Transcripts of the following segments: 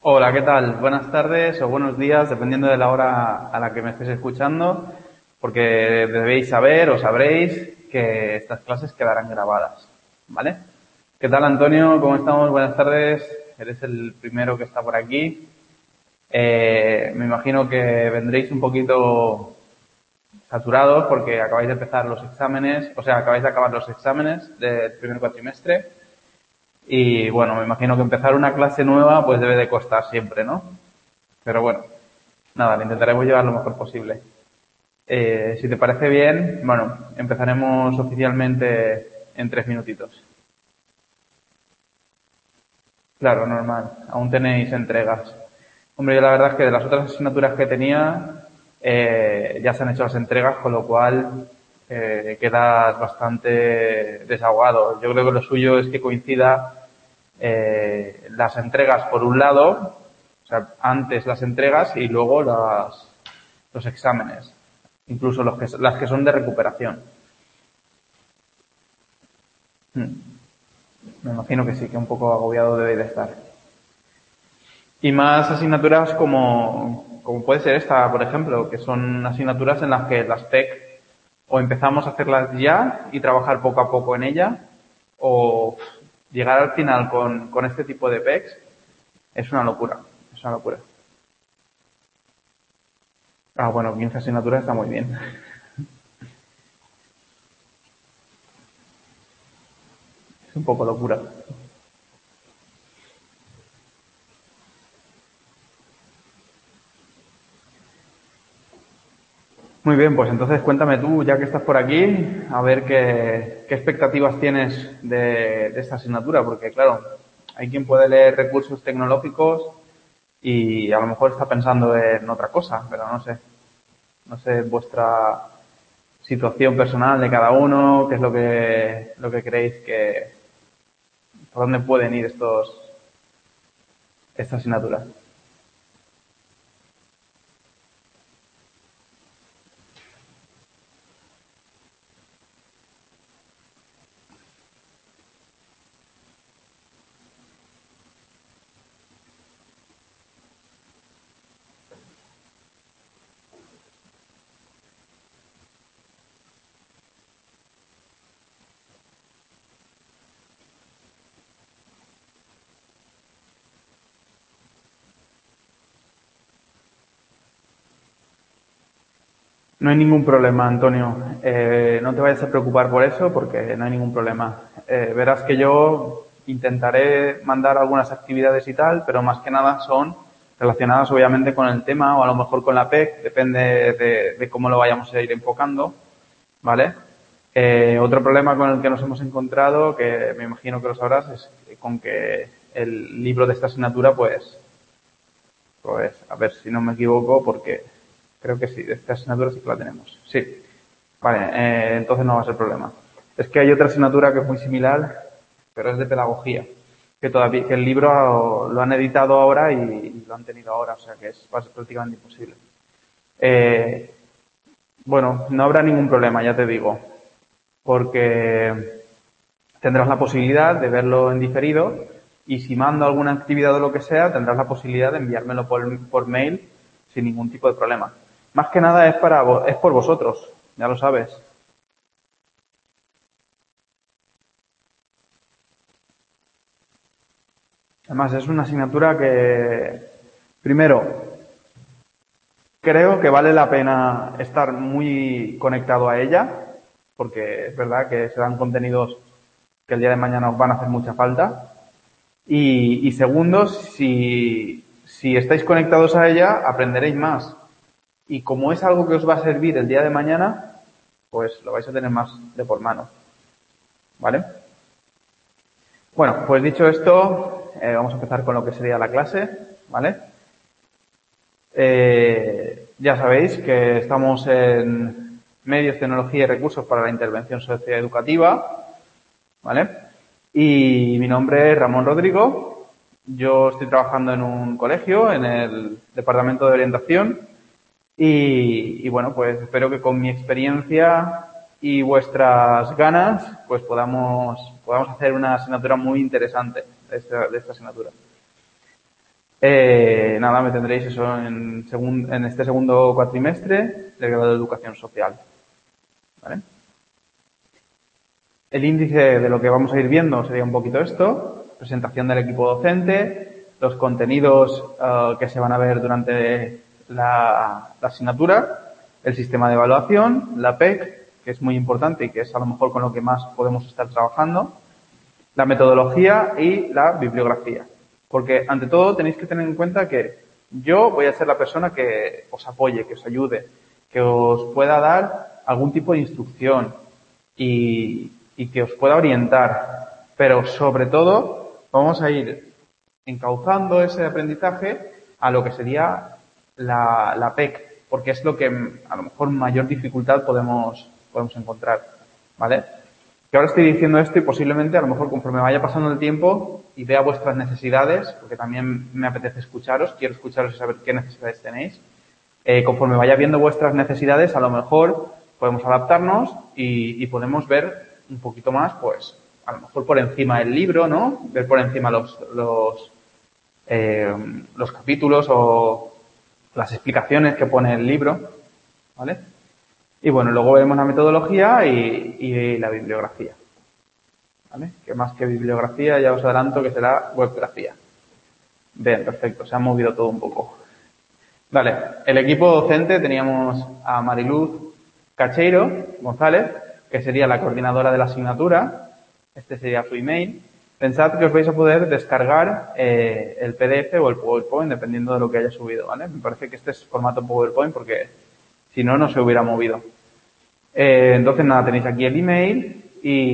Hola, ¿qué tal? Buenas tardes o buenos días, dependiendo de la hora a la que me estéis escuchando, porque debéis saber o sabréis que estas clases quedarán grabadas, ¿vale? ¿Qué tal, Antonio? ¿Cómo estamos? Buenas tardes. Eres el primero que está por aquí. Me imagino que vendréis un poquito saturados porque acabáis de empezar los exámenes, o sea, acabáis de acabar los exámenes del primer cuatrimestre. Y bueno, me imagino que empezar una clase nueva pues debe de costar siempre, ¿no? Pero bueno, nada, lo intentaremos llevar lo mejor posible. Si te parece bien, bueno, empezaremos oficialmente en 3 minutitos. Claro, normal. Aún tenéis entregas. Hombre, yo la verdad es que de las otras asignaturas que tenía, ya se han hecho las entregas, con lo cual quedas bastante desahogado. Yo creo que lo suyo es que coincida las entregas por un lado, o sea, antes las entregas y luego los exámenes, incluso las que son de recuperación. Me imagino que sí, que un poco agobiado debe de estar. Y más asignaturas como puede ser esta, por ejemplo, que son asignaturas en las que las TEC o empezamos a hacerlas ya y trabajar poco a poco en ella, o llegar al final con este tipo de PECs es una locura, es una locura. Ah, bueno, 15 asignaturas está muy bien. Es un poco locura. Muy bien, pues entonces cuéntame tú, ya que estás por aquí, a ver qué expectativas tienes de esta asignatura, porque claro, hay quien puede leer recursos tecnológicos y a lo mejor está pensando en otra cosa, pero no sé. No sé vuestra situación personal de cada uno, qué es lo que creéis por dónde pueden ir estas asignaturas. No hay ningún problema, Antonio. No te vayas a preocupar por eso porque no hay ningún problema. Verás que yo intentaré mandar algunas actividades y tal, pero más que nada son relacionadas obviamente con el tema o a lo mejor con la PEC, depende de cómo lo vayamos a ir enfocando, ¿vale? Otro problema con el que nos hemos encontrado, que me imagino que lo sabrás, es con que el libro de esta asignatura, pues, a ver si no me equivoco, porque creo que sí, de esta asignatura sí que la tenemos. Sí. Vale, entonces no va a ser problema. Es que hay otra asignatura que es muy similar, pero es de pedagogía, que el libro lo han editado ahora y lo han tenido ahora, o sea que va a ser prácticamente imposible. Eh, bueno, no habrá ningún problema, ya te digo, porque tendrás la posibilidad de verlo en diferido y si mando alguna actividad o lo que sea, tendrás la posibilidad de enviármelo por mail sin ningún tipo de problema. Más que nada es por vosotros, ya lo sabes. Además, es una asignatura que, primero, creo que vale la pena estar muy conectado a ella, porque es verdad que se dan contenidos que el día de mañana os van a hacer mucha falta. Y segundo, si estáis conectados a ella, aprenderéis más. Y como es algo que os va a servir el día de mañana, pues lo vais a tener más de por mano. ¿Vale? Bueno, pues dicho esto, vamos a empezar con lo que sería la clase. ¿Vale? Ya sabéis que estamos en medios, tecnología y recursos para la intervención socioeducativa. ¿Vale? Y mi nombre es Ramón Rodrigo. Yo estoy trabajando en un colegio, en el departamento de orientación. Y bueno, pues espero que con mi experiencia y vuestras ganas, pues podamos hacer una asignatura muy interesante de esta asignatura. Nada, me tendréis eso en este segundo cuatrimestre del grado de Educación Social. ¿Vale? El índice de lo que vamos a ir viendo sería un poquito esto: presentación del equipo docente, los contenidos que se van a ver durante la asignatura, el sistema de evaluación, la PEC, que es muy importante y que es a lo mejor con lo que más podemos estar trabajando, la metodología y la bibliografía. Porque, ante todo, tenéis que tener en cuenta que yo voy a ser la persona que os apoye, que os ayude, que os pueda dar algún tipo de instrucción y que os pueda orientar. Pero, sobre todo, vamos a ir encauzando ese aprendizaje a lo que sería la PEC, porque es lo que a lo mejor mayor dificultad podemos encontrar, ¿vale? Que ahora estoy diciendo esto y posiblemente a lo mejor conforme vaya pasando el tiempo y vea vuestras necesidades, porque también me apetece escucharos, quiero escucharos y saber qué necesidades tenéis, conforme vaya viendo vuestras necesidades, a lo mejor podemos adaptarnos y podemos ver un poquito más, pues, a lo mejor por encima del libro, ¿no? Ver por encima los capítulos o las explicaciones que pone el libro, ¿vale? Y bueno, luego veremos la metodología y la bibliografía, ¿vale? Que más que bibliografía ya os adelanto que será webgrafía. Bien, perfecto, se ha movido todo un poco. Vale, el equipo docente teníamos a Mariluz Cacheiro González, que sería la coordinadora de la asignatura. Este sería su email. Pensad que os vais a poder descargar el PDF o el PowerPoint, dependiendo de lo que haya subido, ¿vale? Me parece que este es formato PowerPoint porque si no, no se hubiera movido. Entonces, nada, tenéis aquí el email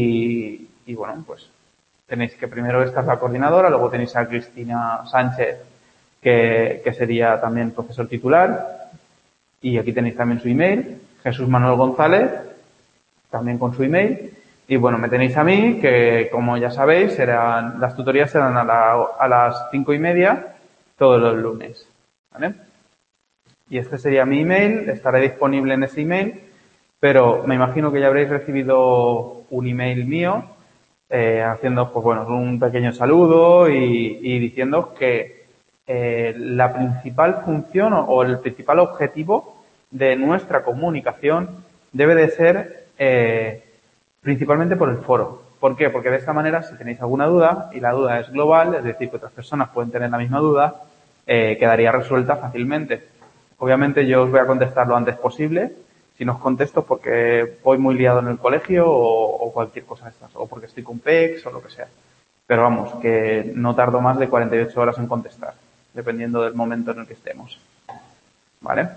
y bueno, pues tenéis que primero esta es la coordinadora, luego tenéis a Cristina Sánchez, que sería también profesor titular, y aquí tenéis también su email, Jesús Manuel González, también con su email, y bueno, me tenéis a mí, que como ya sabéis, las tutorías serán a las 5:30 todos los lunes, ¿vale? Y este sería mi email, estaré disponible en ese email, pero me imagino que ya habréis recibido un email mío haciendo, pues bueno, un pequeño saludo y diciendo que la principal función o el principal objetivo de nuestra comunicación debe de ser principalmente por el foro. ¿Por qué? Porque de esta manera, si tenéis alguna duda, y la duda es global, es decir, que otras personas pueden tener la misma duda, quedaría resuelta fácilmente. Obviamente yo os voy a contestar lo antes posible. Si no os contesto porque voy muy liado en el colegio o cualquier cosa de estas, o porque estoy con PECs o lo que sea. Pero vamos, que no tardo más de 48 horas en contestar, dependiendo del momento en el que estemos. ¿Vale?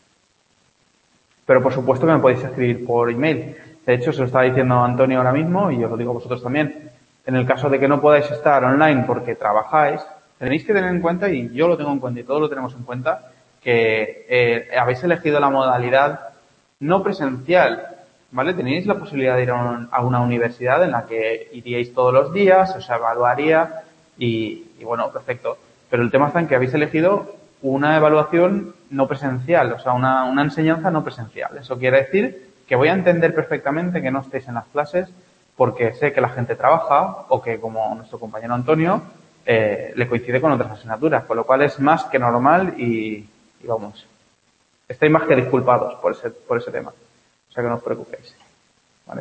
Pero por supuesto que me podéis escribir por email. De hecho, se lo estaba diciendo Antonio ahora mismo y os lo digo a vosotros también. En el caso de que no podáis estar online porque trabajáis, tenéis que tener en cuenta, y yo lo tengo en cuenta y todos lo tenemos en cuenta, que habéis elegido la modalidad no presencial, ¿vale? Tenéis la posibilidad de ir a una universidad en la que iríais todos los días, os evaluaría y bueno, perfecto. Pero el tema está en que habéis elegido una evaluación no presencial, o sea, una enseñanza no presencial. Eso quiere decir que voy a entender perfectamente que no estéis en las clases porque sé que la gente trabaja o que, como nuestro compañero Antonio, le coincide con otras asignaturas, con lo cual es más que normal y vamos, estáis más que disculpados por ese tema. O sea que no os preocupéis. ¿Vale?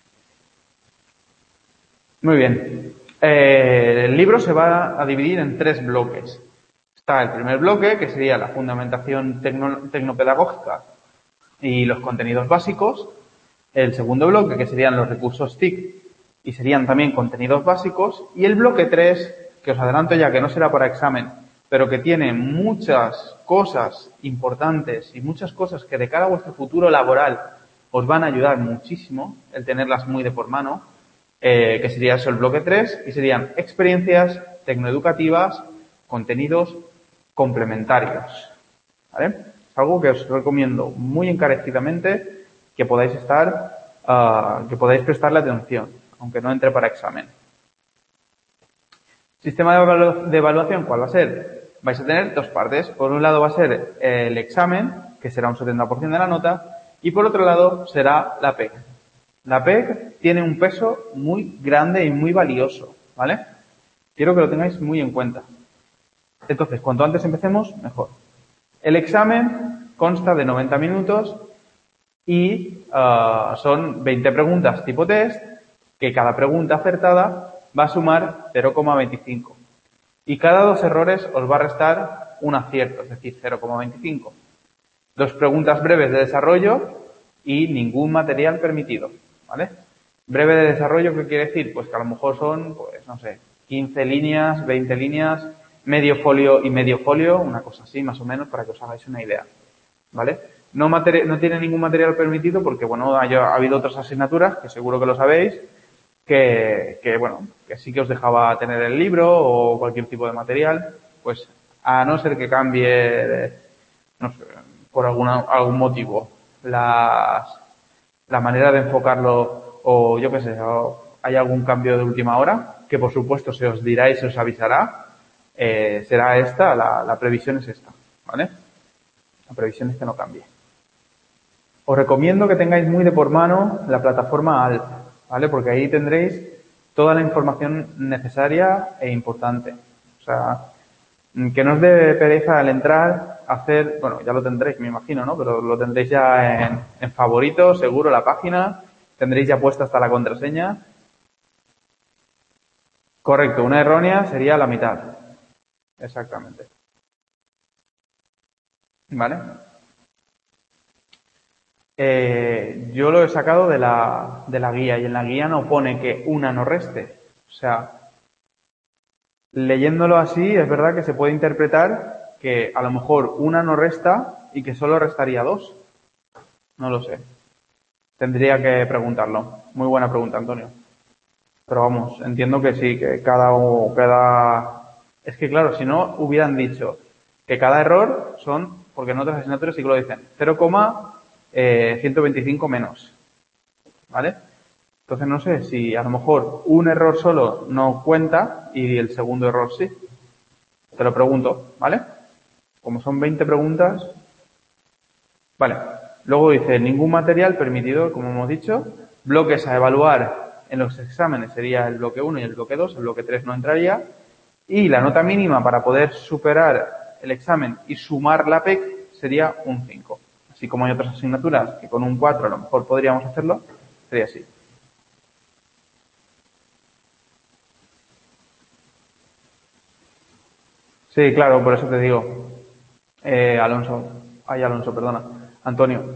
Muy bien. El libro se va a dividir en 3 bloques. Está el primer bloque, que sería la fundamentación tecnopedagógica y los contenidos básicos. El segundo bloque, que serían los recursos TIC y serían también contenidos básicos. Y el bloque 3, que os adelanto ya que no será para examen, pero que tiene muchas cosas importantes y muchas cosas que de cara a vuestro futuro laboral os van a ayudar muchísimo, el tenerlas muy de por mano, que sería eso el bloque 3, y serían experiencias tecnoeducativas, contenidos complementarios. ¿Vale? Es algo que os recomiendo muy encarecidamente que podáis que podáis prestarle atención, aunque no entre para examen. Sistema de evaluación, ¿cuál va a ser? Vais a tener 2 partes. Por un lado va a ser el examen, que será un 70% de la nota, y por otro lado será la PEC. La PEC tiene un peso muy grande y muy valioso, ¿vale? Quiero que lo tengáis muy en cuenta. Entonces, cuanto antes empecemos, mejor. El examen consta de 90 minutos y son 20 preguntas tipo test, que cada pregunta acertada va a sumar 0,25. Y cada 2 errores os va a restar un acierto, es decir, 0,25. 2 preguntas breves de desarrollo y ningún material permitido, ¿vale? Breve de desarrollo, ¿qué quiere decir? Pues que a lo mejor son, pues no sé, 15 líneas, 20 líneas, medio folio y medio folio, una cosa así más o menos para que os hagáis una idea, ¿vale? No tiene ningún material permitido porque, bueno, ha habido otras asignaturas, que seguro que lo sabéis, bueno, que sí que os dejaba tener el libro o cualquier tipo de material, pues a no ser que cambie, no sé, por algún motivo, la manera de enfocarlo o yo qué sé, o hay algún cambio de última hora, que por supuesto se os dirá y se os avisará, será esta, la previsión es esta, ¿vale? La previsión es que no cambie. Os recomiendo que tengáis muy de por mano la plataforma ALP, ¿vale? Porque ahí tendréis toda la información necesaria e importante. O sea, que no os dé pereza al entrar, hacer, bueno, ya lo tendréis, me imagino, ¿no? Pero lo tendréis ya en favoritos, seguro, la página, tendréis ya puesta hasta la contraseña. Correcto, una errónea sería la mitad. Exactamente. ¿Vale? Yo lo he sacado de la guía y en la guía no pone que una no reste. O sea, leyéndolo así es verdad que se puede interpretar que a lo mejor una no resta y que solo restaría dos. No lo sé. Tendría que preguntarlo. Muy buena pregunta, Antonio. Pero vamos, entiendo que sí, que cada... Es que claro, si no hubieran dicho que cada error son, porque en otras asignaturas sí que lo dicen, 0,125 menos. ¿Vale? Entonces no sé si a lo mejor un error solo no cuenta y el segundo error sí. Te lo pregunto, ¿vale? Como son 20 preguntas. Vale. Luego dice, ningún material permitido, como hemos dicho. Bloques a evaluar en los exámenes sería el bloque 1 y el bloque 2. El bloque 3 no entraría. Y la nota mínima para poder superar el examen y sumar la PEC sería un 5. Así como hay otras asignaturas que con un 4 a lo mejor podríamos hacerlo, sería así. Sí, claro, por eso te digo, Alonso, perdona, Antonio.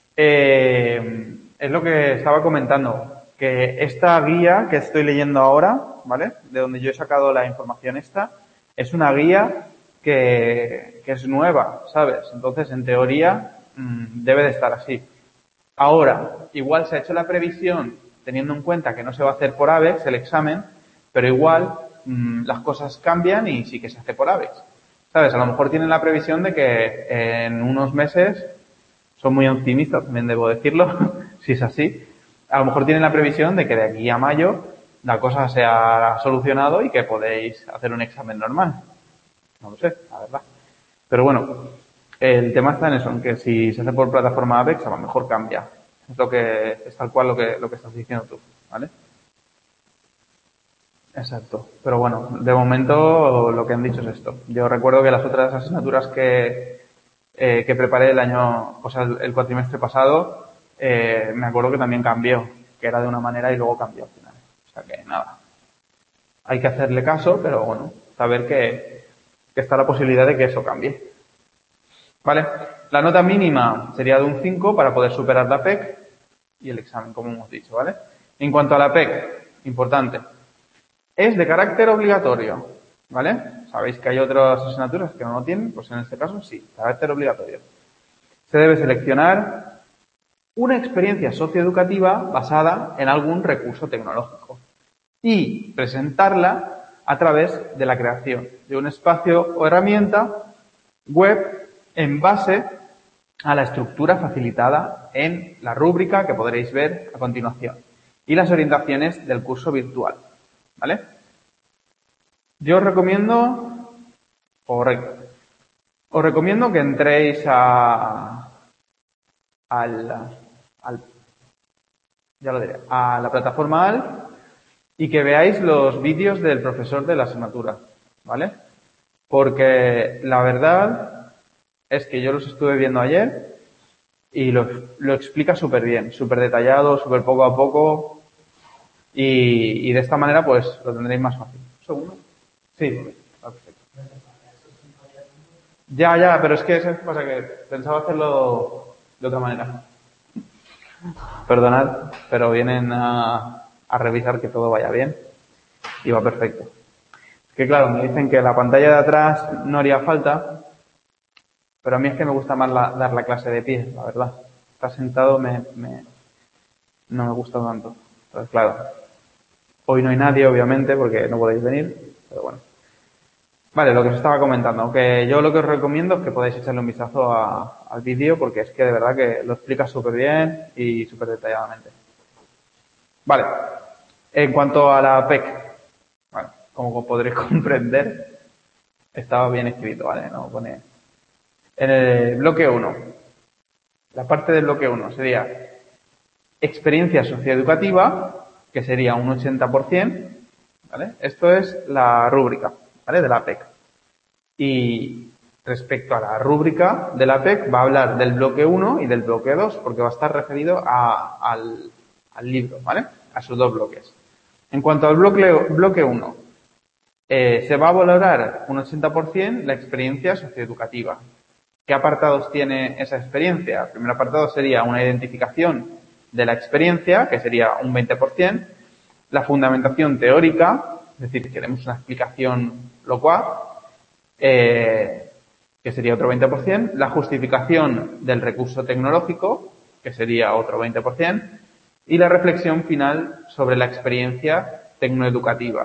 Es lo que estaba comentando, que esta guía que estoy leyendo ahora, ¿vale? De donde yo he sacado la información esta, es una guía que es nueva, ¿sabes? Entonces, en teoría, debe de estar así. Ahora, igual se ha hecho la previsión teniendo en cuenta que no se va a hacer por AVEX el examen, pero igual las cosas cambian y sí que se hace por AVEX. ¿Sabes? A lo mejor tienen la previsión de que en unos meses, son muy optimistas, también debo decirlo, si es así, a lo mejor tienen la previsión de que de aquí a mayo la cosa se ha solucionado y que podéis hacer un examen normal. No lo sé, la verdad. Pero bueno, el tema está en eso, en que si se hace por plataforma AVEX, a lo mejor cambia. Es tal cual lo que estás diciendo tú, ¿vale? Exacto. Pero bueno, de momento lo que han dicho es esto. Yo recuerdo que las otras asignaturas que preparé el año, o sea, el cuatrimestre pasado, me acuerdo que también cambió, que era de una manera y luego cambió al final. O sea que nada. Hay que hacerle caso, pero bueno, saber que está la posibilidad de que eso cambie. ¿Vale? La nota mínima sería de un 5 para poder superar la PEC y el examen, como hemos dicho, ¿vale? En cuanto a la PEC, importante, es de carácter obligatorio, ¿vale? Sabéis que hay otras asignaturas que no lo tienen, pues en este caso sí, carácter obligatorio. Se debe seleccionar una experiencia socioeducativa basada en algún recurso tecnológico y presentarla a través de la creación de un espacio o herramienta web en base a la estructura facilitada en la rúbrica que podréis ver a continuación y las orientaciones del curso virtual, ¿vale? Yo os recomiendo, correcto, os recomiendo que entréis al, ya lo diré, a la plataforma AL y que veáis los vídeos del profesor de la asignatura, ¿vale? Porque la verdad es que yo los estuve viendo ayer y lo explica súper bien, súper detallado, súper poco a poco y de esta manera pues lo tendréis más fácil. ¿Un segundo? Sí, perfecto. Ya, pero es que eso pasa que pensaba hacerlo de otra manera. Perdonad, pero vienen a revisar que todo vaya bien y va perfecto. Es que claro, me dicen que la pantalla de atrás no haría falta, pero a mí es que me gusta más dar la clase de pie, la verdad. Estar sentado no me gusta tanto. Entonces, claro, hoy no hay nadie, obviamente, porque no podéis venir, pero bueno. Vale, lo que os estaba comentando, que yo lo que os recomiendo es que podáis echarle un vistazo al vídeo, porque es que de verdad que lo explica súper bien y súper detalladamente. Vale, en cuanto a la PEC, bueno, como podréis comprender, estaba bien escrito, ¿vale? No pone... En el bloque 1, la parte del bloque 1 sería experiencia socioeducativa, que sería un 80%, ¿vale? Esto es la rúbrica, ¿vale? De la PEC. Y respecto a la rúbrica de la PEC, va a hablar del bloque 1 y del bloque 2, porque va a estar referido al libro, ¿vale? A esos dos bloques. En cuanto al bloque 1, se va a valorar un 80% la experiencia socioeducativa. ¿Qué apartados tiene esa experiencia? El primer apartado sería una identificación de la experiencia, que sería un 20%, la fundamentación teórica, es decir, queremos una explicación locuaz, que sería otro 20%, la justificación del recurso tecnológico, que sería otro 20%, y la reflexión final sobre la experiencia tecnoeducativa.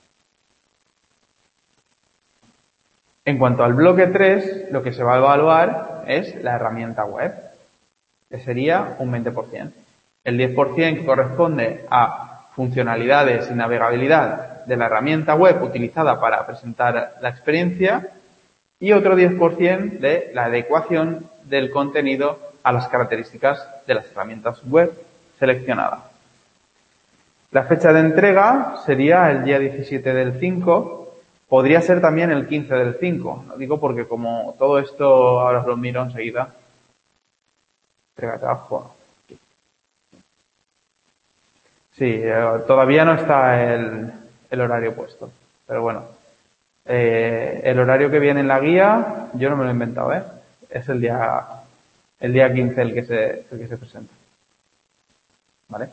En cuanto al bloque 3, lo que se va a evaluar es la herramienta web, que sería un 20%. El 10% que corresponde a funcionalidades y navegabilidad de la herramienta web utilizada para presentar la experiencia y otro 10% de la adecuación del contenido a las características de las herramientas web seleccionadas. La fecha de entrega sería el día 17 del 5. Podría ser también el 15 del 5. Lo digo porque como todo esto ahora os lo miro enseguida. Entrega de trabajo. Sí, todavía no está el horario puesto. Pero bueno. El horario que viene en la guía, yo no me lo he inventado, ¿eh? Es el día 15 el que se presenta. ¿Vale?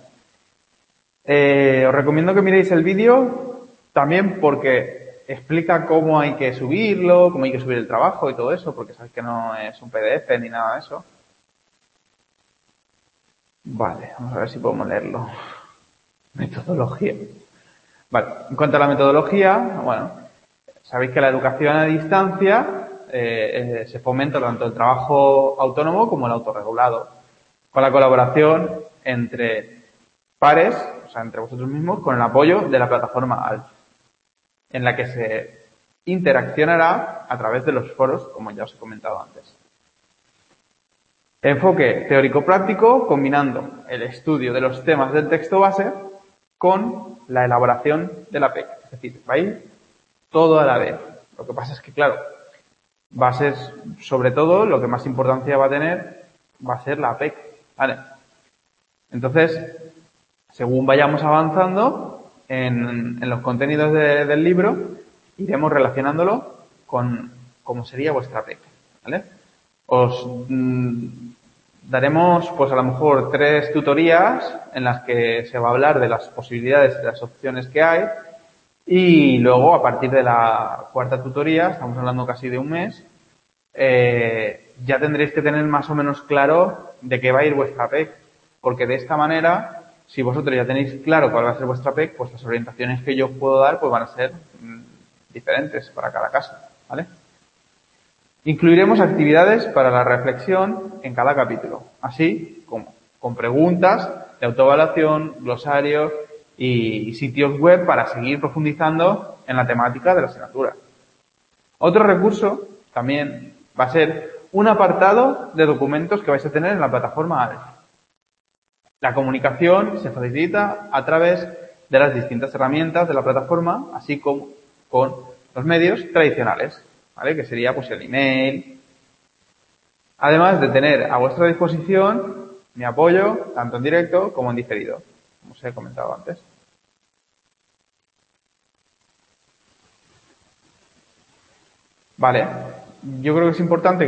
Os recomiendo que miréis el vídeo también porque explica cómo hay que subirlo, cómo hay que subir el trabajo y todo eso, porque sabéis que no es un PDF ni nada de eso. Vale, vamos a ver si podemos leerlo. Metodología. Vale, en cuanto a la metodología, bueno, sabéis que la educación a distancia se fomenta tanto el trabajo autónomo como el autorregulado, con la colaboración entre pares, o sea, entre vosotros mismos, con el apoyo de la plataforma ALF, en la que se interaccionará a través de los foros, como ya os he comentado antes. Enfoque teórico-práctico, combinando el estudio de los temas del texto base con la elaboración de la PEC. Es decir, va a ir todo a la vez. Lo que pasa es que, claro, va a ser, sobre todo, lo que más importancia va a tener, va a ser la PEC. ¿Vale? Entonces, según vayamos avanzando en los contenidos del libro, iremos relacionándolo con cómo sería vuestra PEC. ¿Vale? Os daremos, pues a lo mejor 3 tutorías en las que se va a hablar de las posibilidades y las opciones que hay. Y luego, a partir de la 4ª tutoría, estamos hablando casi de un mes, ya tendréis que tener más o menos claro de qué va a ir vuestra PEC. Porque de esta manera, si vosotros ya tenéis claro cuál va a ser vuestra PEC, pues las orientaciones que yo os puedo dar pues van a ser diferentes para cada caso. ¿Vale? Incluiremos actividades para la reflexión en cada capítulo, así como con preguntas de autoevaluación, glosarios y sitios web para seguir profundizando en la temática de la asignatura. Otro recurso también va a ser un apartado de documentos que vais a tener en la plataforma ALF. La comunicación se facilita a través de las distintas herramientas de la plataforma, así como con los medios tradicionales. ¿vale? Que sería pues el email. Además de tener a vuestra disposición mi apoyo, tanto en directo como en diferido, como os he comentado antes. Vale, yo creo que es importante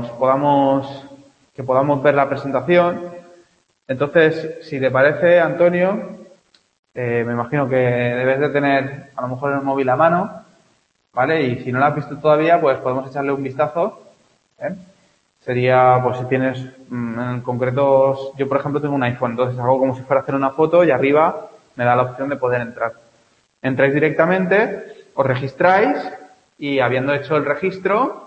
que podamos ver la presentación. Entonces, si te parece, Antonio, me imagino que debes de tener a lo mejor el móvil a mano, ¿vale? Y si no lo has visto todavía, pues podemos echarle un vistazo, ¿eh? Sería, pues si tienes, en concreto, yo por ejemplo tengo un iPhone, entonces hago como si fuera a hacer una foto y arriba me da la opción de poder entrar. Entráis directamente, os registráis y habiendo hecho el registro,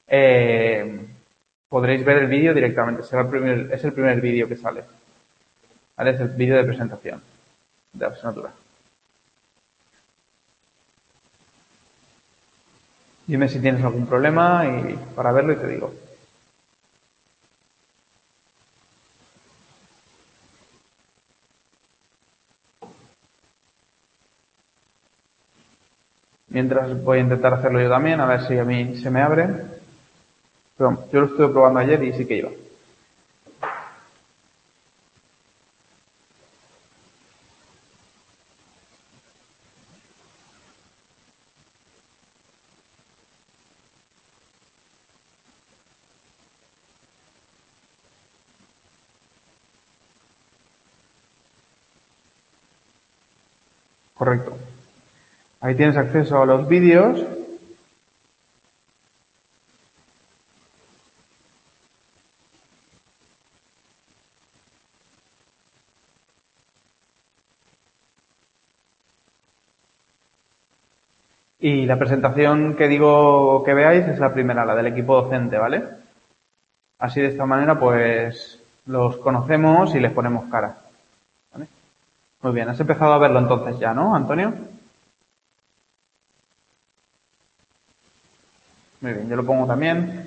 podréis ver el vídeo directamente. Es el primer vídeo que sale. ¿Vale? Es el vídeo de presentación de la asignatura. Dime si tienes algún problema y para verlo y te digo. Mientras voy a intentar hacerlo yo también, a ver si a mí se me abre. Pero yo lo estuve probando ayer y sí que iba. Correcto. Ahí tienes acceso a los vídeos. Y la presentación que digo que veáis es la primera, la del equipo docente, ¿vale? Así de esta manera, pues los conocemos y les ponemos cara. ¿Vale? Muy bien, has empezado a verlo entonces ya, ¿no, Antonio? Muy bien, yo lo pongo también.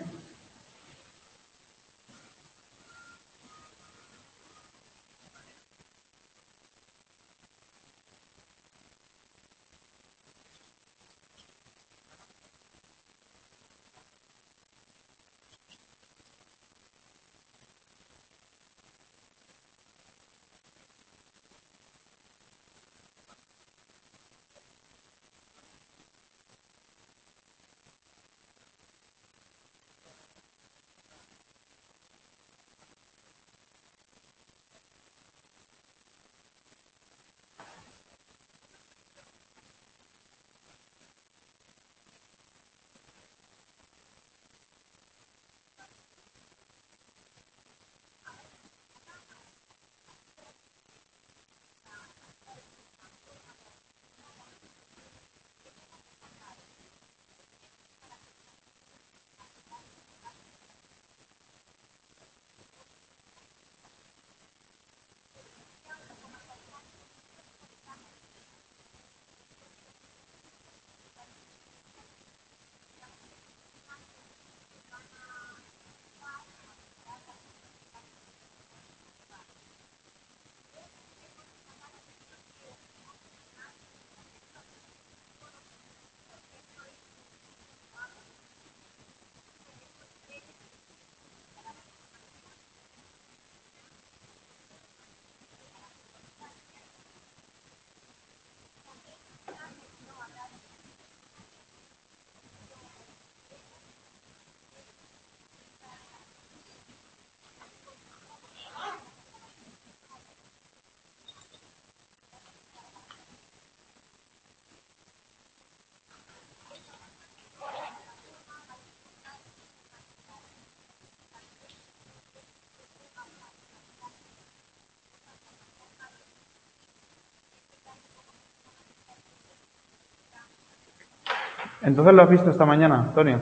Entonces lo has visto esta mañana, Antonio.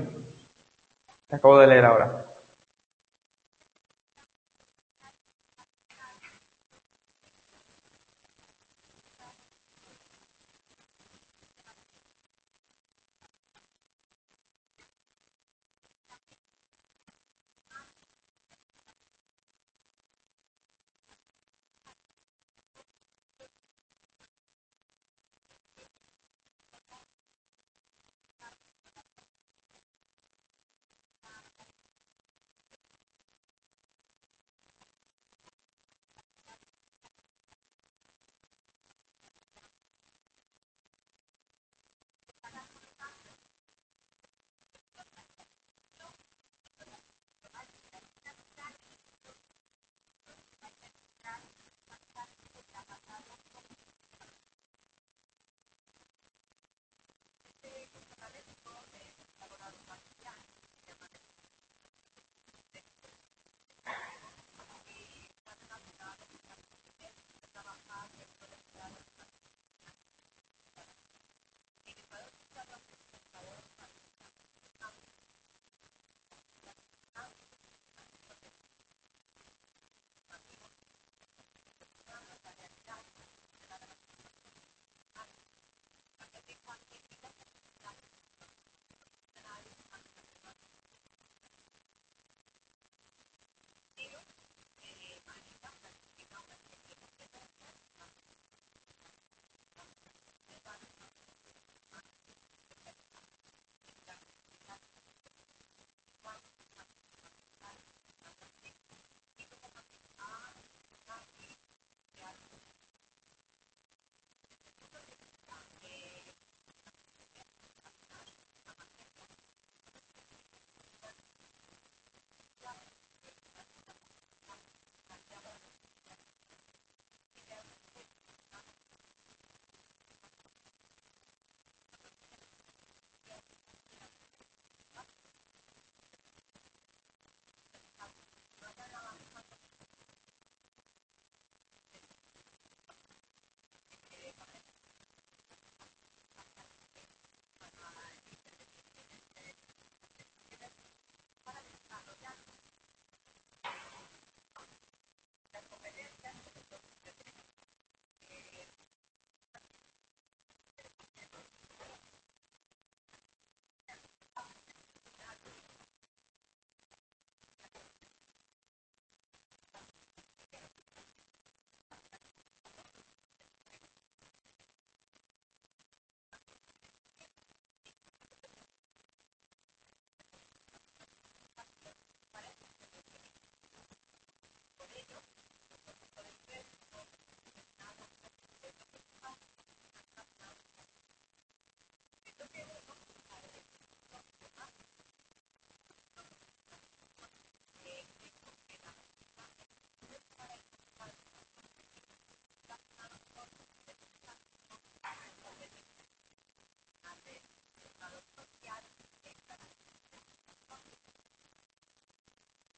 Te acabo de leer ahora.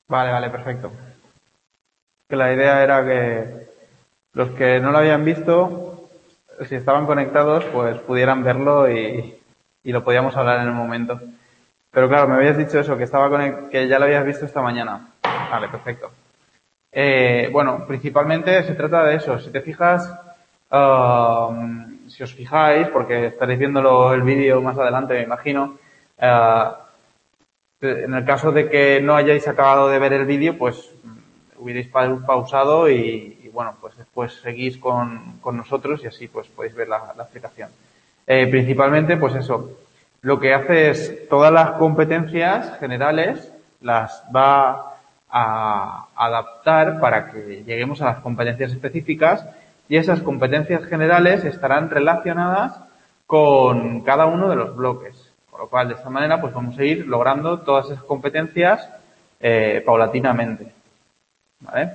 Vale, vale, perfecto. Que la idea era que los que no lo habían visto, si estaban conectados, pues pudieran verlo y lo podíamos hablar en el momento. Pero claro, me habías dicho eso, que ya lo habías visto esta mañana. Vale, perfecto. Bueno, principalmente se trata de eso. Si te fijas, si os fijáis, porque estaréis viendo el vídeo más adelante, me imagino, en el caso de que no hayáis acabado de ver el vídeo, pues hubierais pausado bueno, pues después seguís con nosotros y así pues podéis ver la explicación. Principalmente, pues eso, lo que hace es todas las competencias generales las va a adaptar para que lleguemos a las competencias específicas y esas competencias generales estarán relacionadas con cada uno de los bloques. Con lo cual, de esta manera, pues vamos a ir logrando todas esas competencias paulatinamente. ¿Vale?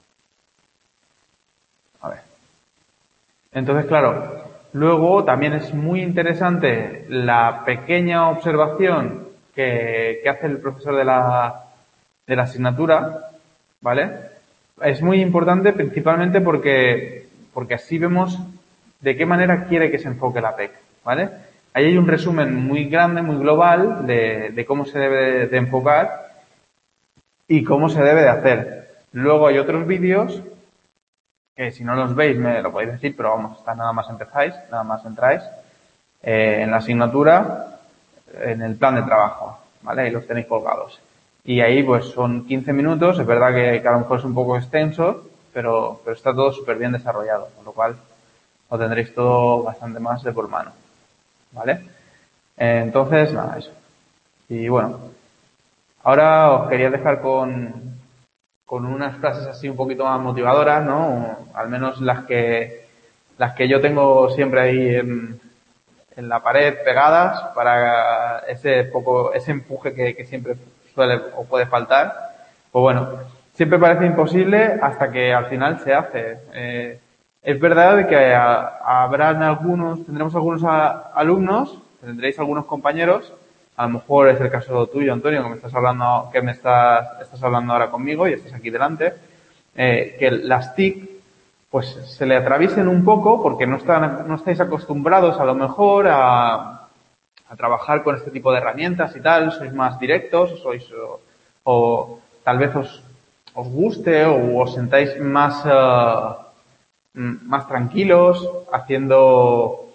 A ver. Entonces, claro, luego también es muy interesante la pequeña observación que hace el profesor de la asignatura, ¿vale? Es muy importante principalmente porque así vemos de qué manera quiere que se enfoque la PEC, ¿vale? Ahí hay un resumen muy grande, muy global de cómo se debe de enfocar y cómo se debe de hacer. Luego hay otros vídeos que si no los veis me lo podéis decir, pero vamos, está nada más empezáis, nada más entráis en la asignatura, en el plan de trabajo, ¿vale? Ahí los tenéis colgados. Y ahí pues son 15 minutos, es verdad que a lo mejor es un poco extenso, pero está todo súper bien desarrollado, con lo cual lo tendréis todo bastante más de por mano, ¿vale? Entonces, nada, eso. Y bueno, ahora os quería dejar con unas frases así un poquito más motivadoras, ¿no? Al menos las que yo tengo siempre ahí en la pared pegadas para ese empuje que siempre suele o puede faltar. Pues bueno, siempre parece imposible hasta que al final se hace. Es verdad que tendremos algunos alumnos, tendréis algunos compañeros, a lo mejor es el caso tuyo, Antonio, estás hablando ahora conmigo y estás aquí delante, que las TIC pues se le atraviesen un poco porque no estáis acostumbrados a lo mejor a trabajar con este tipo de herramientas y tal, sois más directos, o tal vez os guste o os sentáis más tranquilos haciendo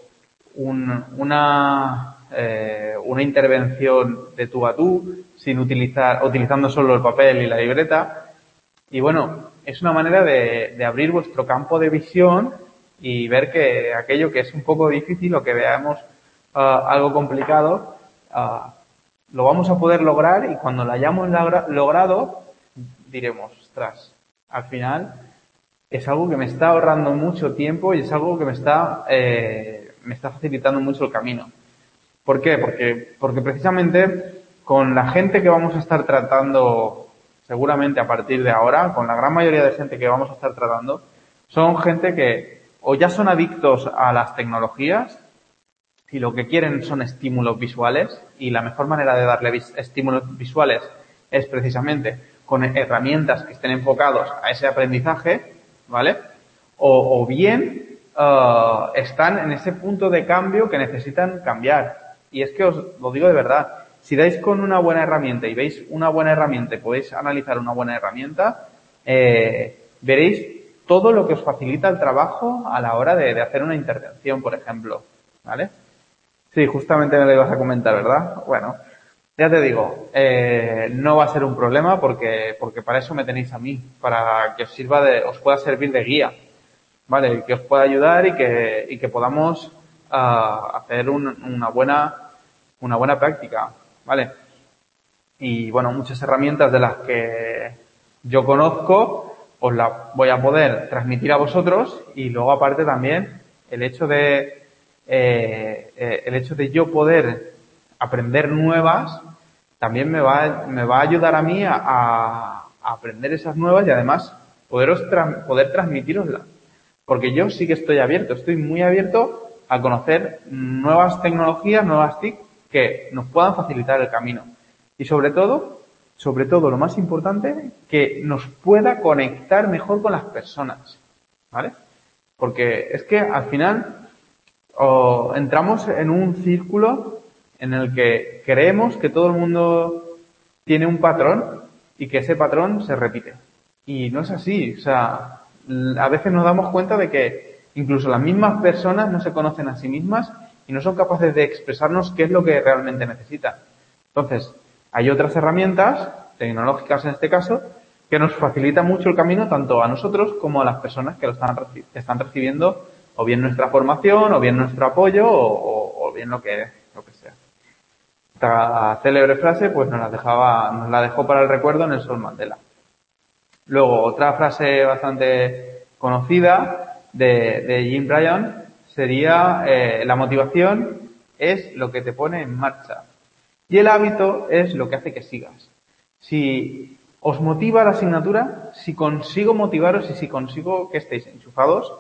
una intervención de tú a tú, utilizando solo el papel y la libreta. Y bueno, es una manera de abrir vuestro campo de visión y ver que aquello que es un poco difícil o que veamos algo complicado, lo vamos a poder lograr y cuando lo hayamos logrado, diremos, ostras, al final es algo que me está ahorrando mucho tiempo y es algo que me está facilitando mucho el camino. ¿Por qué? Porque precisamente con la gente que vamos a estar tratando seguramente a partir de ahora, con la gran mayoría de gente que vamos a estar tratando, son gente que o ya son adictos a las tecnologías y lo que quieren son estímulos visuales y la mejor manera de darle estímulos visuales es precisamente con herramientas que estén enfocados a ese aprendizaje, ¿vale? O bien están en ese punto de cambio que necesitan cambiar. Y es que os lo digo de verdad, si dais con una buena herramienta y veis una buena herramienta y podéis analizar una buena herramienta, veréis todo lo que os facilita el trabajo a la hora de hacer una intervención, por ejemplo, ¿vale? Sí, justamente me lo ibas a comentar, ¿verdad? Bueno, ya te digo, no va a ser un problema porque para eso me tenéis a mí, para que os pueda servir de guía, ¿vale? Que os pueda ayudar y que podamos hacer una buena práctica, ¿vale? Y bueno, muchas herramientas de las que yo conozco os las voy a poder transmitir a vosotros y luego aparte también el hecho de yo poder aprender nuevas también me va a ayudar a mí a aprender esas nuevas y además poder transmitiroslas. Porque yo sí que estoy muy abierto a conocer nuevas tecnologías, nuevas TIC que nos puedan facilitar el camino. Y sobre todo, sobre todo lo más importante, que nos pueda conectar mejor con las personas, ¿vale? Porque es que al final entramos en un círculo en el que creemos que todo el mundo tiene un patrón y que ese patrón se repite. Y no es así. O sea, a veces nos damos cuenta de que incluso las mismas personas no se conocen a sí mismas y no son capaces de expresarnos qué es lo que realmente necesitan. Entonces, hay otras herramientas, tecnológicas en este caso, que nos facilitan mucho el camino tanto a nosotros como a las personas que están recibiendo o bien nuestra formación, o bien nuestro apoyo, o bien lo que sea. Esta célebre frase pues nos la dejó para el recuerdo Nelson Mandela. Luego, otra frase bastante conocida de Jim Bryan sería la motivación es lo que te pone en marcha y el hábito es lo que hace que sigas. Si os motiva la asignatura, si consigo motivaros y si consigo que estéis enchufados,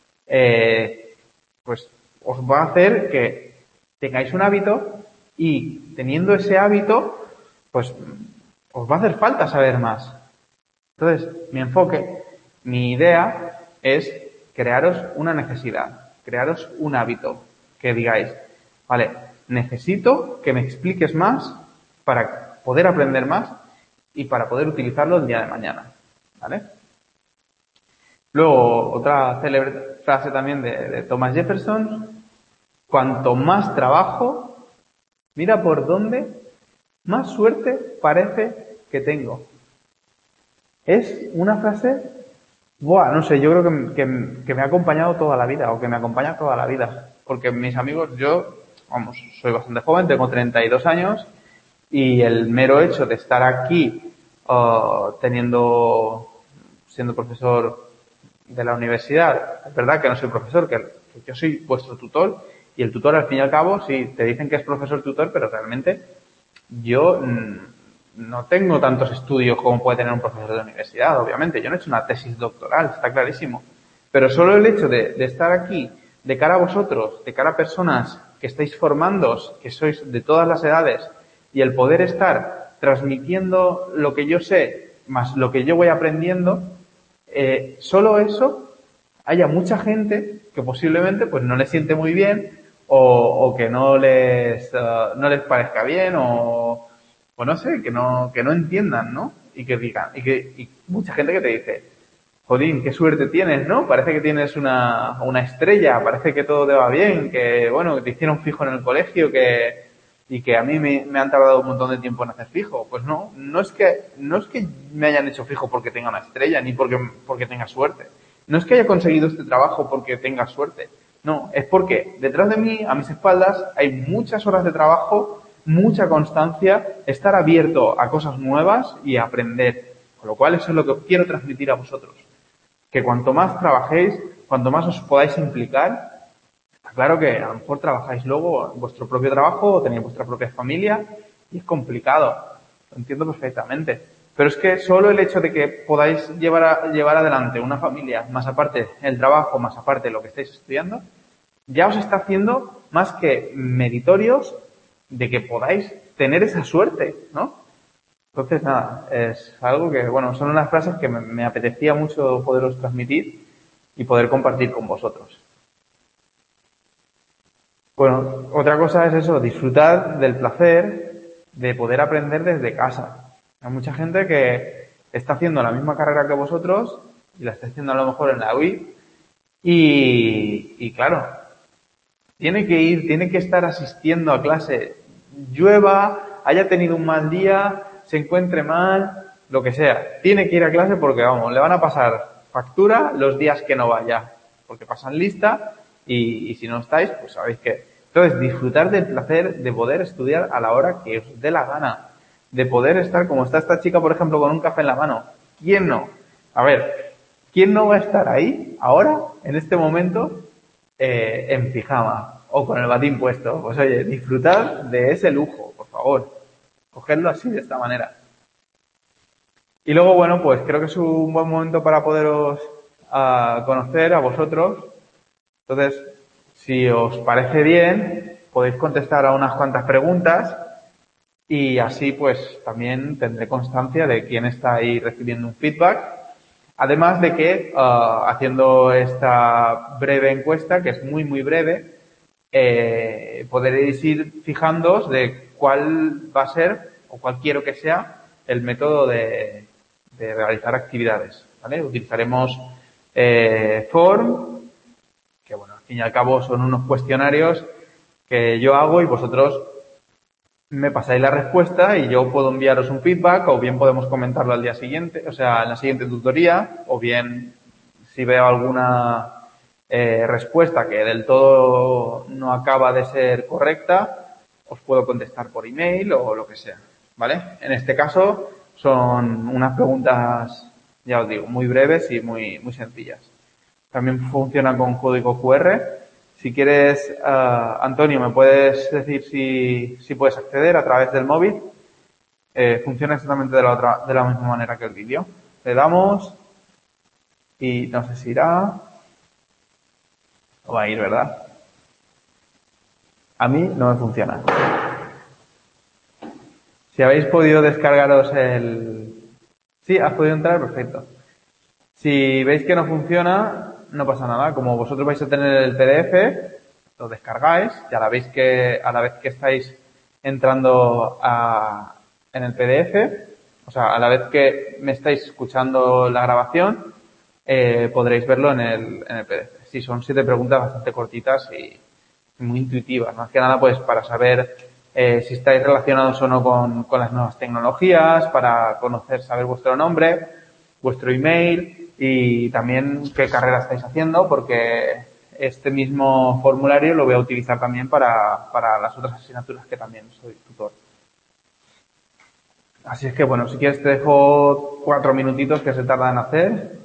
pues os va a hacer que tengáis un hábito y teniendo ese hábito, pues os va a hacer falta saber más. Entonces, mi enfoque, mi idea es crearos una necesidad, crearos un hábito, que digáis, vale, necesito que me expliques más para poder aprender más y para poder utilizarlo el día de mañana, ¿vale? Luego, otra célebre frase también de Thomas Jefferson, cuanto más trabajo, mira por dónde, más suerte parece que tengo. Es una frase, no sé, yo creo que me ha acompañado toda la vida, o que me acompaña toda la vida. Porque mis amigos, soy bastante joven, tengo 32 años, y el mero hecho de estar aquí, siendo profesor de la universidad, es verdad que no soy profesor, que yo soy vuestro tutor, y el tutor al fin y al cabo, sí, te dicen que es profesor tutor, pero realmente yo no tengo tantos estudios como puede tener un profesor de la universidad, obviamente. Yo no he hecho una tesis doctoral, está clarísimo. Pero solo el hecho de estar aquí, de cara a vosotros, de cara a personas que estáis formándoos, que sois de todas las edades, y el poder estar transmitiendo lo que yo sé, más lo que yo voy aprendiendo, solo eso, haya mucha gente que posiblemente pues no le siente muy bien, o que no les parezca bien, o no sé, que no entiendan, ¿no? Y que digan, y mucha gente que te dice, jolín, qué suerte tienes, ¿no? Parece que tienes una estrella, parece que todo te va bien, que bueno, que te hicieron fijo en el colegio, y que a mí me han tardado un montón de tiempo en hacer fijo. Pues no es que me hayan hecho fijo porque tenga una estrella, ni porque tenga suerte. No es que haya conseguido este trabajo porque tenga suerte. No, es porque detrás de mí, a mis espaldas, hay muchas horas de trabajo, mucha constancia, estar abierto a cosas nuevas y a aprender. Con lo cual eso es lo que os quiero transmitir a vosotros. Que cuanto más trabajéis, cuanto más os podáis implicar, está claro que a lo mejor trabajáis luego en vuestro propio trabajo o tenéis vuestra propia familia y es complicado. Lo entiendo perfectamente. Pero es que solo el hecho de que podáis llevar adelante una familia, más aparte el trabajo, más aparte lo que estáis estudiando, ya os está haciendo más que meritorios de que podáis tener esa suerte, ¿no? Entonces, nada, es algo que, bueno, son unas frases que me apetecía mucho poderos transmitir y poder compartir con vosotros. Bueno, otra cosa es eso, disfrutar del placer de poder aprender desde casa. Hay mucha gente que está haciendo la misma carrera que vosotros y la está haciendo a lo mejor en la UI y claro, tiene que estar asistiendo a clase, llueva, haya tenido un mal día, se encuentre mal, lo que sea. Tiene que ir a clase porque, vamos, le van a pasar factura los días que no vaya, porque pasan lista y si no estáis, pues sabéis que. Entonces, disfrutar del placer de poder estudiar a la hora que os dé la gana, de poder estar como está esta chica, por ejemplo, con un café en la mano. ¿Quién no? A ver, ¿quién no va a estar ahí, ahora, en este momento, en pijama o con el batín puesto? Pues oye, disfrutad de ese lujo, por favor. Cogedlo así, de esta manera. Y luego, bueno, pues creo que es un buen momento para poderos conocer a vosotros. Entonces, si os parece bien, podéis contestar a unas cuantas preguntas y así pues también tendré constancia de quién está ahí recibiendo un feedback. Además de que haciendo esta breve encuesta, que es muy muy breve, podréis ir fijándoos de cuál va a ser o cuál quiero que sea el método de realizar actividades, ¿vale? Utilizaremos Form, que bueno, al fin y al cabo son unos cuestionarios que yo hago y vosotros me pasáis la respuesta y yo puedo enviaros un feedback o bien podemos comentarlo al día siguiente, o sea, en la siguiente tutoría, o bien si veo alguna respuesta que del todo no acaba de ser correcta, os puedo contestar por email o lo que sea, ¿vale? En este caso son unas preguntas, ya os digo, muy breves y muy sencillas. También funciona con código QR. Si quieres, Antonio, me puedes decir si puedes acceder a través del móvil. Funciona exactamente de la misma manera que el vídeo. Le damos y no sé si irá. O va a ir, ¿verdad? A mí no me funciona. Si habéis podido descargaros el... Sí, has podido entrar, perfecto. Si veis que no funciona, no pasa nada. Como vosotros vais a tener el PDF, lo descargáis y a la vez que estáis entrando en el PDF, o sea, a la vez que me estáis escuchando la grabación, podréis verlo en el PDF. Sí, son 7 preguntas bastante cortitas y muy intuitivas. Más que nada, pues, para saber si estáis relacionados o no con las nuevas tecnologías, para saber vuestro nombre, vuestro email y también qué carrera estáis haciendo, porque este mismo formulario lo voy a utilizar también para las otras asignaturas que también soy tutor. Así es que, bueno, si quieres te dejo 4 minutitos que se tarda en hacer.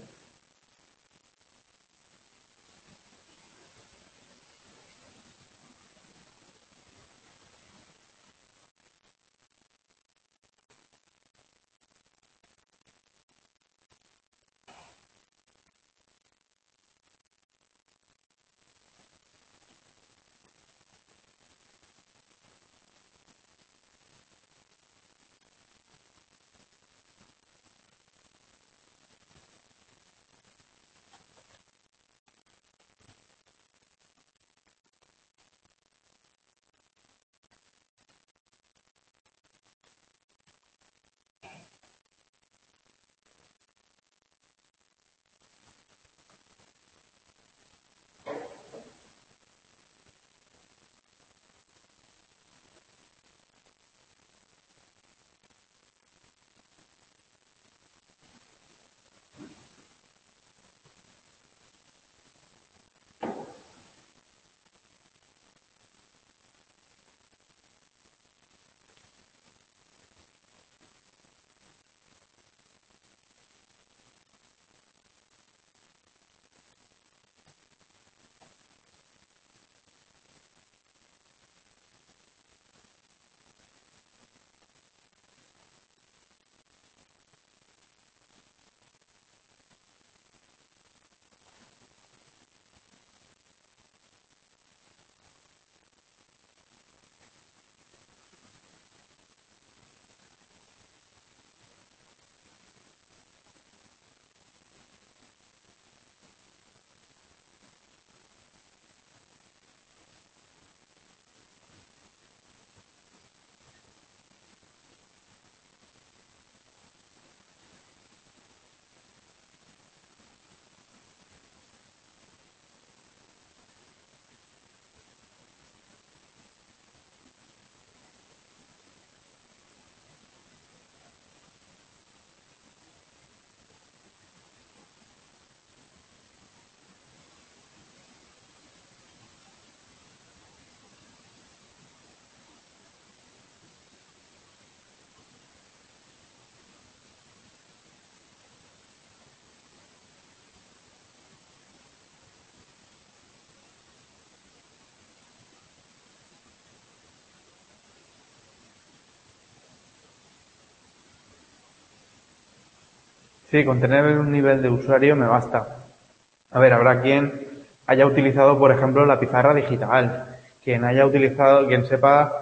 Sí, con tener un nivel de usuario me basta. A ver, habrá quien haya utilizado, por ejemplo, la pizarra digital, quien sepa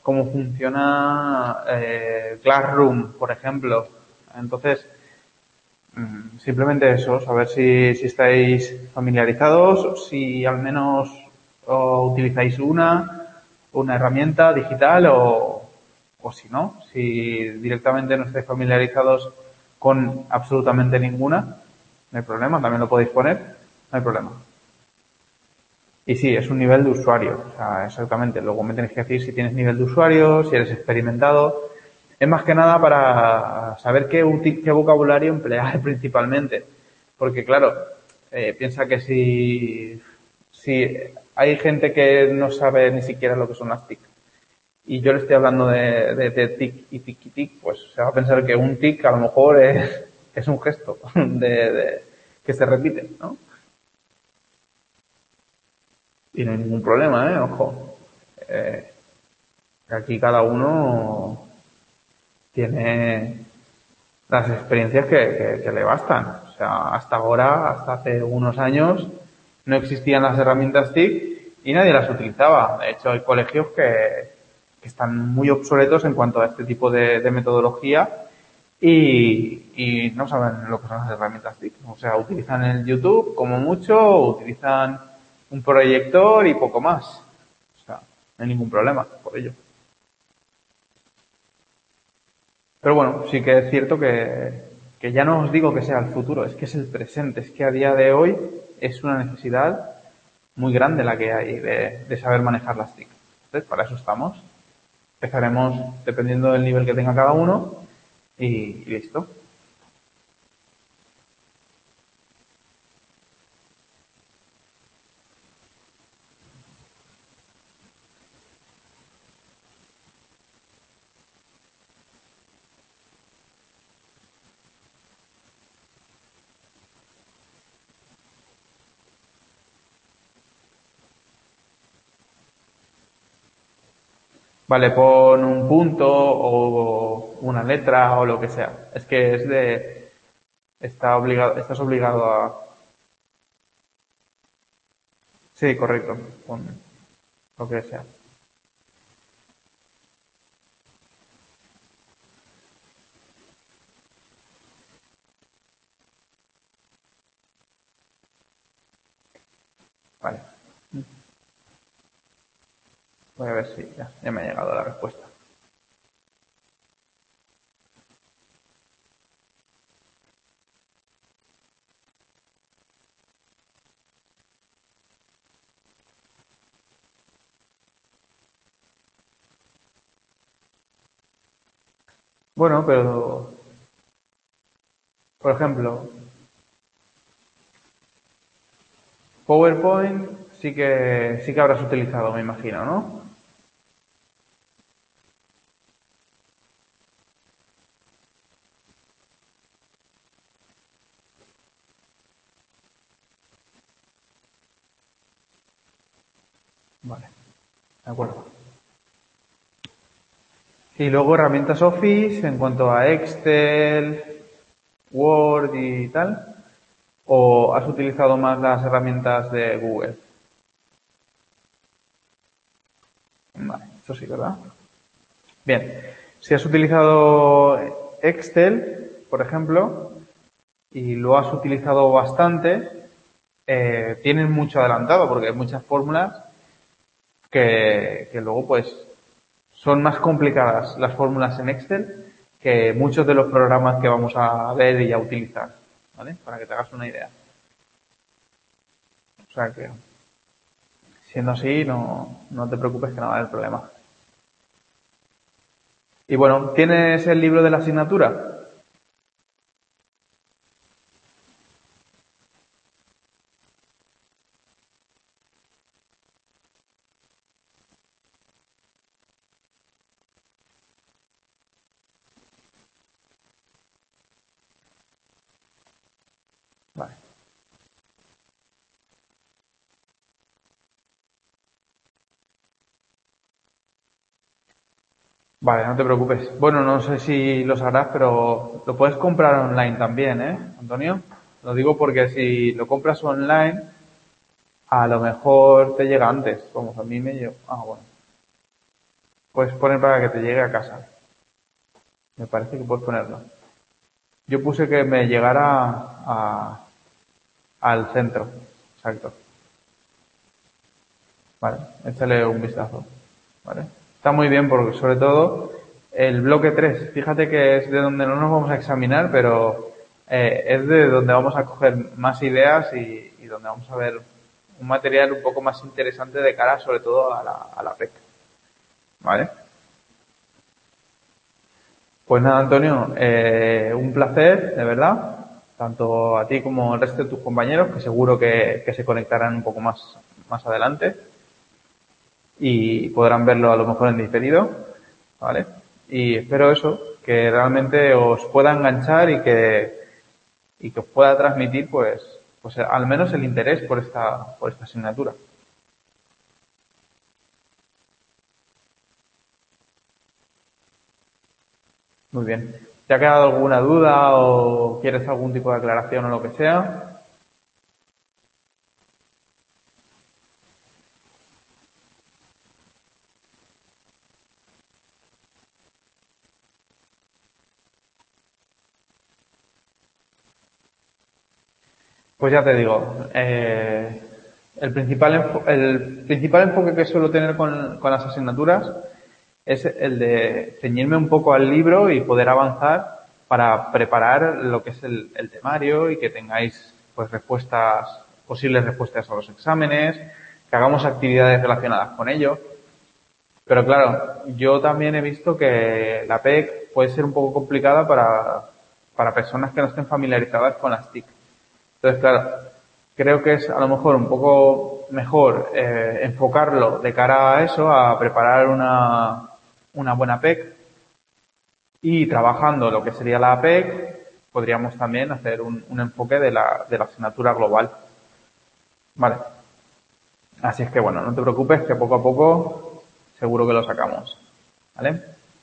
cómo funciona Classroom, por ejemplo. Entonces, simplemente eso, saber si estáis familiarizados, si al menos utilizáis una herramienta digital o si no, si directamente no estáis familiarizados con absolutamente ninguna, no hay problema, también lo podéis poner, no hay problema. Y sí, es un nivel de usuario, o sea, exactamente. Luego me tenéis que decir si tienes nivel de usuario, si eres experimentado. Es más que nada para saber qué vocabulario emplear principalmente. Porque claro, piensa que si hay gente que no sabe ni siquiera lo que son las TIC y yo le estoy hablando de TIC y TIC y TIC, pues se va a pensar que un TIC a lo mejor es un gesto que se repite, ¿no? Y no hay ningún problema, ojo. Eh, Aquí cada uno tiene las experiencias que le bastan. O sea, hasta ahora, hasta hace unos años, no existían las herramientas TIC y nadie las utilizaba. De hecho, hay colegios que están muy obsoletos en cuanto a este tipo de metodología y no saben lo que son las herramientas TIC. O sea, utilizan el YouTube como mucho, utilizan un proyector y poco más. O sea, no hay ningún problema por ello. Pero bueno, sí que es cierto que ya no os digo que sea el futuro, es que es el presente, es que a día de hoy es una necesidad muy grande la que hay de saber manejar las TIC. Entonces, para eso estamos. Empezaremos dependiendo del nivel que tenga cada uno y listo. Vale, pon un punto o una letra o lo que sea. Es que estás obligado a... Sí, correcto, pon lo que sea. Vale, voy a ver si ya me ha llegado la respuesta. Bueno, pero, por ejemplo, PowerPoint sí que habrás utilizado, me imagino, ¿no? Vale, de acuerdo. Y luego herramientas Office en cuanto a Excel, Word y tal. ¿O has utilizado más las herramientas de Google? Vale, eso sí, ¿verdad? Bien, si has utilizado Excel, por ejemplo, y lo has utilizado bastante, tienes mucho adelantado porque hay muchas fórmulas que luego pues son más complicadas las fórmulas en Excel que muchos de los programas que vamos a ver y a utilizar, ¿vale? Para que te hagas una idea. O sea que, siendo así, no te preocupes que no va a haber problema. Y bueno, ¿tienes el libro de la asignatura? Vale. Vale, no te preocupes. Bueno, no sé si lo sabrás, pero lo puedes comprar online también, ¿eh, Antonio? Lo digo porque si lo compras online, a lo mejor te llega antes. Vamos, a mí me llegó. Ah, bueno. Puedes poner para que te llegue a casa. Me parece que puedes ponerlo. Yo puse que me llegara al centro. Exacto. Vale, échale un vistazo. Vale. Está muy bien porque sobre todo el bloque 3, fíjate que es de donde no nos vamos a examinar, pero es de donde vamos a coger más ideas y donde vamos a ver un material un poco más interesante de cara sobre todo a la PEC. ¿Vale? Pues nada, Antonio, un placer, de verdad, tanto a ti como al resto de tus compañeros, que seguro que se conectarán un poco más adelante y podrán verlo a lo mejor en diferido, ¿vale? Y espero eso, que realmente os pueda enganchar y que os pueda transmitir, pues al menos el interés por esta asignatura. Muy bien. ¿Te ha quedado alguna duda o quieres algún tipo de aclaración o lo que sea? Pues ya te digo, el principal enfoque que suelo tener con las asignaturas es el de ceñirme un poco al libro y poder avanzar para preparar lo que es el temario y que tengáis pues posibles respuestas a los exámenes, que hagamos actividades relacionadas con ello. Pero claro, yo también he visto que la PEC puede ser un poco complicada para personas que no estén familiarizadas con las TIC. Entonces, claro, creo que es a lo mejor un poco mejor enfocarlo de cara a eso, a preparar una buena PEC y trabajando lo que sería la PEC, podríamos también hacer un enfoque de la asignatura global. Vale. Así es que bueno, no te preocupes que poco a poco seguro que lo sacamos. ¿Vale?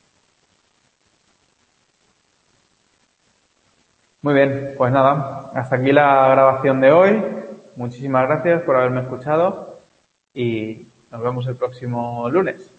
Muy bien, pues nada, hasta aquí la grabación de hoy. Muchísimas gracias por haberme escuchado y nos vemos el próximo lunes.